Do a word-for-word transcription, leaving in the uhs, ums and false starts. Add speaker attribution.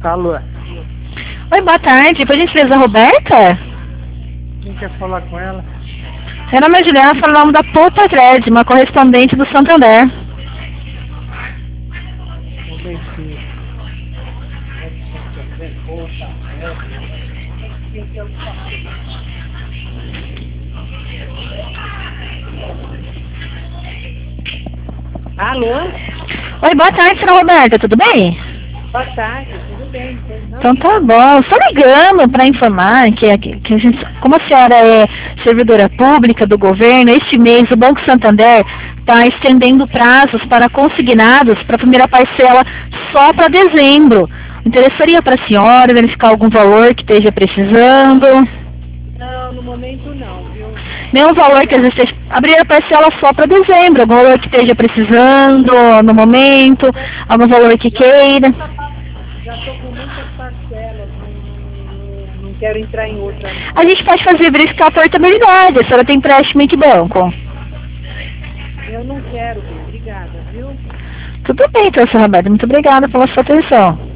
Speaker 1: Alô?
Speaker 2: Oi, boa tarde. Por gentileza, Roberta?
Speaker 1: Quem quer falar com ela?
Speaker 2: Meu nome é Juliana, falo o nome da Poupa Cred, uma correspondente do Santander.
Speaker 1: Um momentinho. Alô?
Speaker 2: Oi, boa tarde, senhora Roberta, tudo bem?
Speaker 1: Boa tarde, tudo bem? Não?
Speaker 2: Então tá bom. Estou ligando para informar que, que, que a gente, como a senhora é servidora pública do governo, este mês o Banco Santander está estendendo prazos para consignados para a primeira parcela só para dezembro. Interessaria para a senhora verificar algum valor que esteja precisando?
Speaker 1: Não, no momento não, viu?
Speaker 2: Nenhum valor que às vezes esteja, abrir a parcela só para dezembro, algum valor que esteja precisando no momento, algum valor que queira.
Speaker 1: Já estou com muitas parcelas, não, não, não quero entrar em outra.
Speaker 2: A gente pode fazer verificar a portabilidade, a senhora tem empréstimo em que banco?
Speaker 1: Eu não quero, obrigada, viu?
Speaker 2: Tudo bem, então, senhora Roberta, muito obrigada pela sua atenção.